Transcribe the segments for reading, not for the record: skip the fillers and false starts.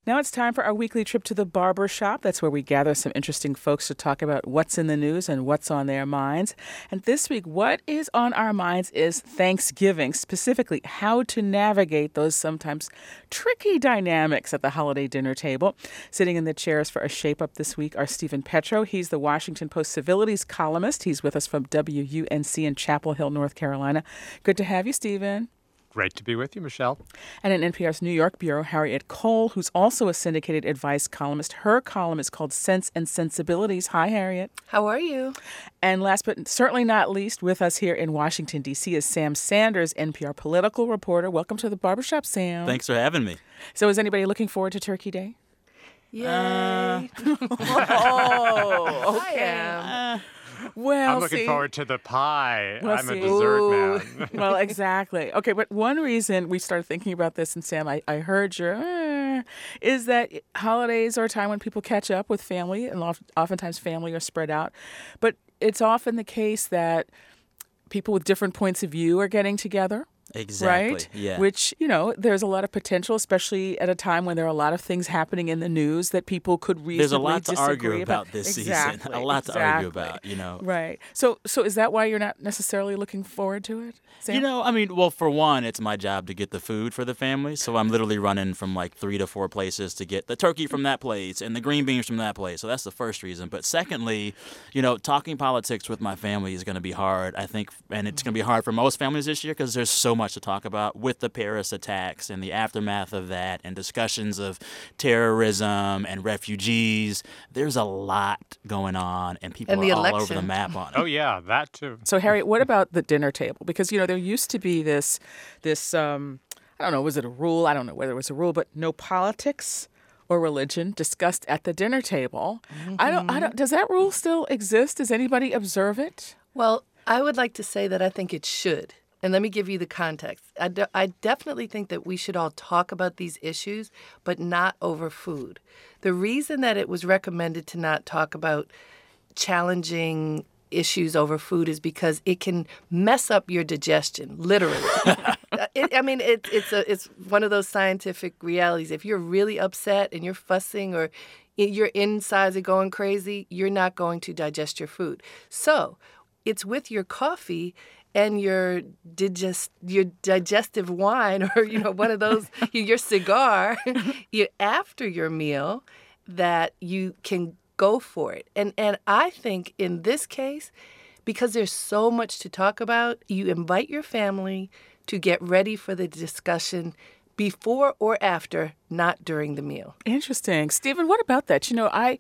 Now it's time for our weekly trip to the barber shop. That's where we gather some interesting folks to talk about what's in the news and what's on their minds. And this week, what is on our minds is Thanksgiving, specifically how to navigate those sometimes tricky dynamics at the holiday dinner table. Sitting in the chairs for a shape-up this week are Stephen Petro. He's the Washington Post civilities columnist. He's with us from WUNC in Chapel Hill, North Carolina. Good to have you, Stephen. Great to be with you, Michelle. And in NPR's New York bureau, Harriet Cole, who's also a syndicated advice columnist. Her column is called Sense and Sensibilities. Hi, Harriet. How are you? And last but certainly not least, with us here in Washington, D.C. is Sam Sanders, NPR political reporter. Welcome to the barbershop, Sam. Thanks for having me. So is anybody looking forward to Turkey Day? Yay. Oh, okay. I am. Well, I'm looking forward to the pie. Well, I'm a see. dessert man. Well, exactly. Okay, but one reason we started thinking about this, and Sam, I heard your, is that holidays are a time when people catch up with family, and oftentimes family are spread out. But it's often the case that people with different points of view are getting together. Exactly. Right? Yeah. Which, there's a lot of potential, especially at a time when there are a lot of things happening in the news that people could reasonably There's a lot to disagree argue about this Exactly, season. A lot to argue about, Right. So is that why you're not necessarily looking forward to it, Sam? Well, for one, it's my job to get the food for the family. So I'm literally running from like 3 to 4 places to get the turkey from that place and the green beans from that place. So that's the first reason. But secondly, talking politics with my family is going to be hard, I think. And it's going to be hard for most families this year because there's so much to talk about with the Paris attacks and the aftermath of that and discussions of terrorism and refugees. There's a lot going on and people are all over the map on it. Oh, yeah, that too. So, Harriet, what about the dinner table? Because, there used to be this I don't know, was it a rule? I don't know whether it was a rule, but no politics or religion discussed at the dinner table. Mm-hmm. I don't, does that rule still exist? Does anybody observe it? Well, I would like to say that I think it should. And let me give you the context. I definitely think that we should all talk about these issues, but not over food. The reason that it was recommended to not talk about challenging issues over food is because it can mess up your digestion, literally. It's one of those scientific realities. If you're really upset and you're fussing or your insides are going crazy, you're not going to digest your food. So it's with your coffee and your digestive wine or, one of those, your cigar, after your meal that you can go for it. And I think in this case, because there's so much to talk about, you invite your family to get ready for the discussion before or after, not during the meal. Interesting. Stephen, what about that?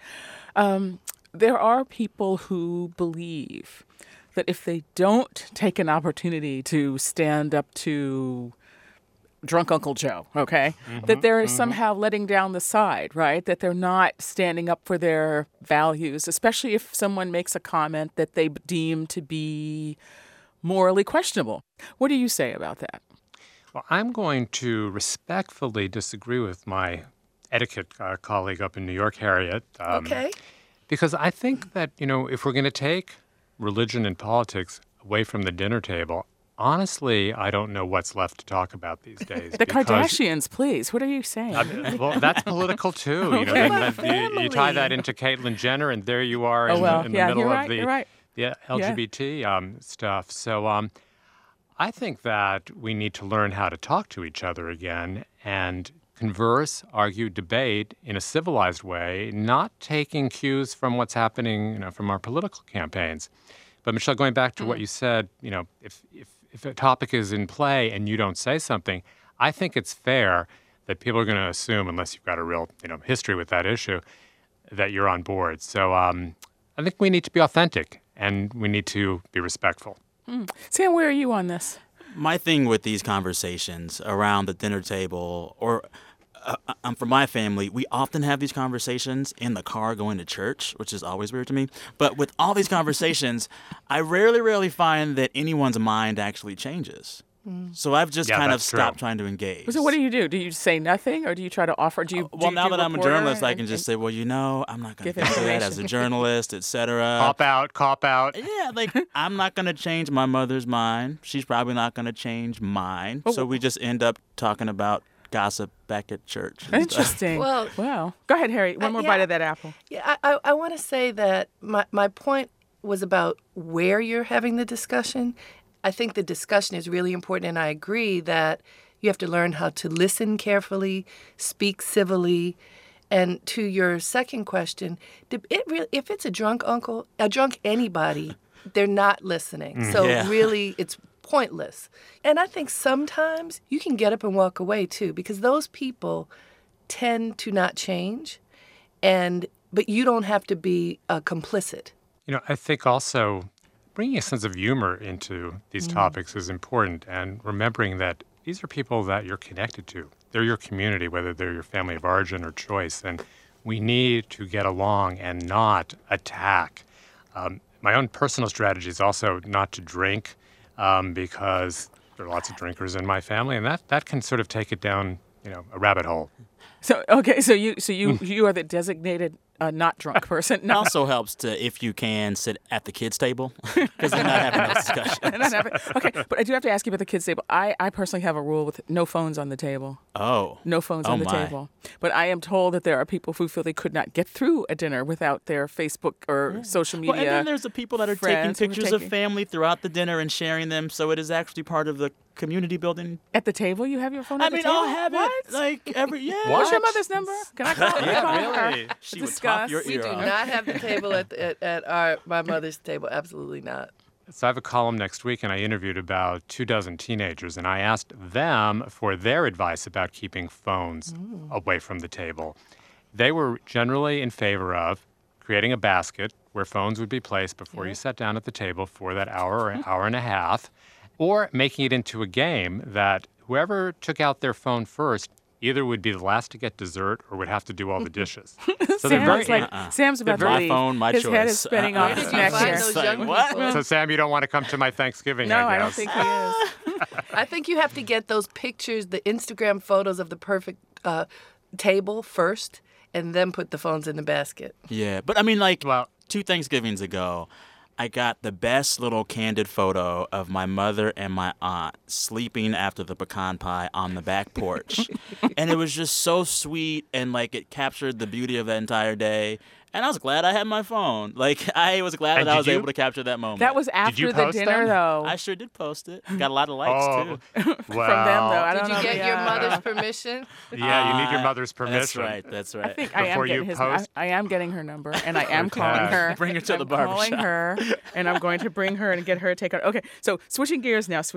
There are people who believe that if they don't take an opportunity to stand up to drunk Uncle Joe, okay, that they're somehow letting down the side, right? That they're not standing up for their values, especially if someone makes a comment that they deem to be morally questionable. What do you say about that? Well, I'm going to respectfully disagree with my etiquette colleague up in New York, Harriet. Okay. Because I think that, if we're going to take religion and politics away from the dinner table, honestly, I don't know what's left to talk about these days. The Kardashians, please. What are you saying? Well, that's political too. Okay. You tie that into Caitlyn Jenner, and there you are in the middle of the LGBT stuff. So I think that we need to learn how to talk to each other again and converse, argue, debate in a civilized way, not taking cues from what's happening, from our political campaigns. But Michelle, going back to what you said, if a topic is in play and you don't say something, I think it's fair that people are going to assume, unless you've got a real, history with that issue, that you're on board. So I think we need to be authentic and we need to be respectful. Sam, where are you on this? My thing with these conversations around the dinner table or for my family, we often have these conversations in the car going to church, which is always weird to me. But with all these conversations, I rarely find that anyone's mind actually changes. So I've just kind of stopped trying to engage. So what do? Do you say nothing, or do you try to offer? Well, now that I'm a journalist, I can just say, well, I'm not going to do that as a journalist, et cetera. Cop out. Yeah, I'm not going to change my mother's mind. She's probably not going to change mine. So we just end up talking about gossip back at church. Interesting. Well, wow. Go ahead, Harry. One more bite of that apple. Yeah, I want to say that my point was about where you're having the discussion. I think the discussion is really important, and I agree that you have to learn how to listen carefully, speak civilly. And to your second question, if it's a drunk uncle, a drunk anybody, they're not listening. So really, it's pointless. And I think sometimes you can get up and walk away, too, because those people tend to not change, but you don't have to be complicit. I think also bringing a sense of humor into these topics is important, and remembering that these are people that you're connected to. They're your community, whether they're your family of origin or choice, and we need to get along and not attack. My own personal strategy is also not to drink because there are lots of drinkers in my family, and that can sort of take it down, a rabbit hole. So you are the designated not drunk person. It also helps to, if you can, sit at the kids' table because they're not having those discussions. Okay, but I do have to ask you about the kids' table. I personally have a rule with no phones on the table. Oh. No phones on the table. But I am told that there are people who feel they could not get through a dinner without their Facebook or social media. Well, and then there's the people that are taking pictures of family throughout the dinner and sharing them, so it is actually part of the community building. At the table? You have your phone at the table? I'll have it like every, What's your mother's number? Can I call her? Really? She would top your ear. We do not have the table at my mother's table. Absolutely not. So I have a column next week, and I interviewed about 24 teenagers, and I asked them for their advice about keeping phones away from the table. They were generally in favor of creating a basket where phones would be placed before you sat down at the table for that hour or hour and a half, or making it into a game that whoever took out their phone first either would be the last to get dessert or would have to do all the dishes. So Sam's about to leave. My phone, my His choice. Head is spinning off his neck here. What? So, Sam, you don't want to come to my Thanksgiving, No, I guess. don't think he is. I think you have to get those pictures, the Instagram photos of the perfect table first, and then put the phones in the basket. Yeah, but 2 Thanksgivings ago, I got the best little candid photo of my mother and my aunt sleeping after the pecan pie on the back porch. And it was just so sweet, and it captured the beauty of that entire day. And I was glad I had my phone. I was glad that I was able to capture that moment. That was after the dinner, though. I sure did post it. Got a lot of likes, too. From them, though. I don't know. Did you get your mother's permission? Yeah, you need your mother's permission. That's right. I think I am getting her number, and I am calling her. Bring her to the barbershop. I'm calling her, and I'm going to bring her and get her to take out. Okay, so switching gears now.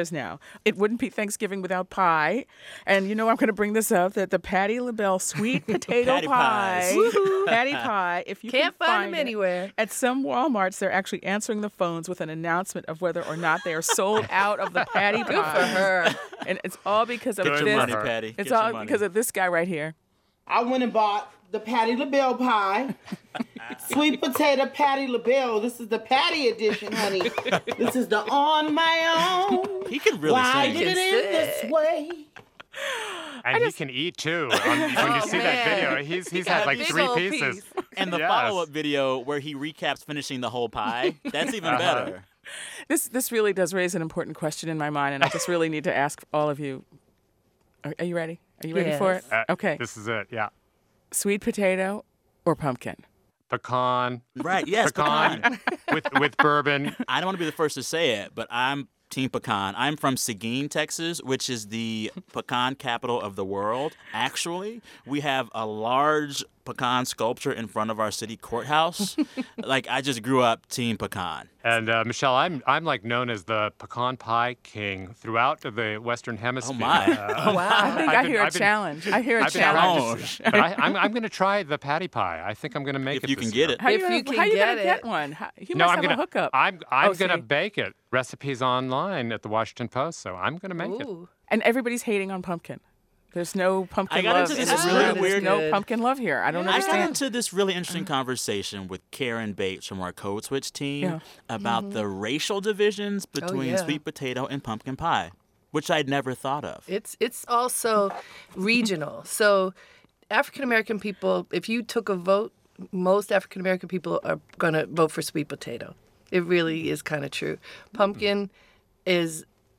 It wouldn't be Thanksgiving without pie. And I'm going to bring this up, that the Patti LaBelle sweet potato pie. Patti pie. If you can't find them it, anywhere. At some Walmarts, they're actually answering the phones with an announcement of whether or not they are sold out of the Patti pie. Good for her. And it's all because of Get this. your money, Patti. It's all because of this guy right here. I went and bought the Patti LaBelle pie. Sweet potato Patti LaBelle. This is the Patti edition, honey. This is the On My Own. He can really Why sing. did it end this way? And he can eat, too. When you see that video, he's had 3 pieces. And the follow-up video where he recaps finishing the whole pie, that's even better. This really does raise an important question in my mind, and I just really need to ask all of you. Are you ready? Are you ready for it? Okay. This is it, yeah. Sweet potato or pumpkin? Pecan. Right, yes, pecan. with bourbon. I don't want to be the first to say it, but I'm Team Pecan. I'm from Seguin, Texas, which is the pecan capital of the world. Actually, we have a large pecan sculpture in front of our city courthouse. I just grew up Team Pecan. And Michelle, I'm known as the pecan pie king throughout the Western Hemisphere. Oh my! Wow! I think I hear a challenge. I hear a challenge. But I'm going to try the Patti pie. I think I'm going to make it. If you can this get year. it. How are you going to get one? You must have a hookup. I'm going to bake it. Recipes online at the Washington Post, so I'm going to make it. And everybody's hating on pumpkin. There's no pumpkin I got love. into this really weird. No pumpkin love here. I don't understand. I got into this really interesting conversation with Karen Bates from our Code Switch team about the racial divisions between sweet potato and pumpkin pie, which I'd never thought of. It's also regional. So African American people, if you took a vote, most African American people are going to vote for sweet potato. It really is kind of true. Pumpkin is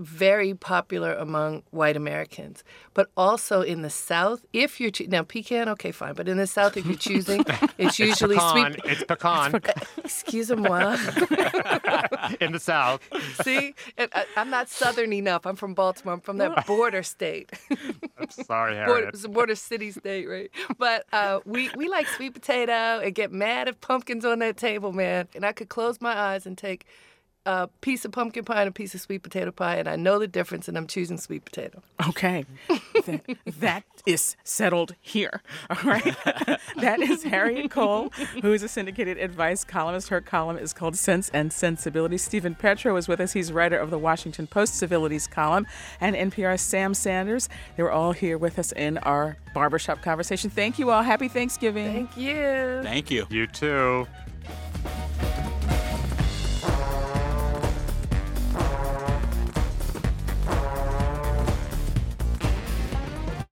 very popular among white Americans. But also in the South, if you're now pecan, okay, fine. But in the South, if you're choosing, it's usually pecan. sweet. It's pecan. Excusez-moi. In the South. See, I'm not Southern enough. I'm from Baltimore. I'm from that border state. I'm sorry, Harriet. Border city state, right? But we like sweet potato and get mad if pumpkin's on that table, man. And I could close my eyes and take a piece of pumpkin pie and a piece of sweet potato pie, and I know the difference, and I'm choosing sweet potato. Okay. that is settled here. All right. That is Harriet Cole, who is a syndicated advice columnist. Her column is called Sense and Sensibility. Stephen Petro is with us. He's writer of the Washington Post Civilities column, and NPR's Sam Sanders. They were all here with us in our barbershop conversation. Thank you all. Happy Thanksgiving. Thank you. Thank you. You too.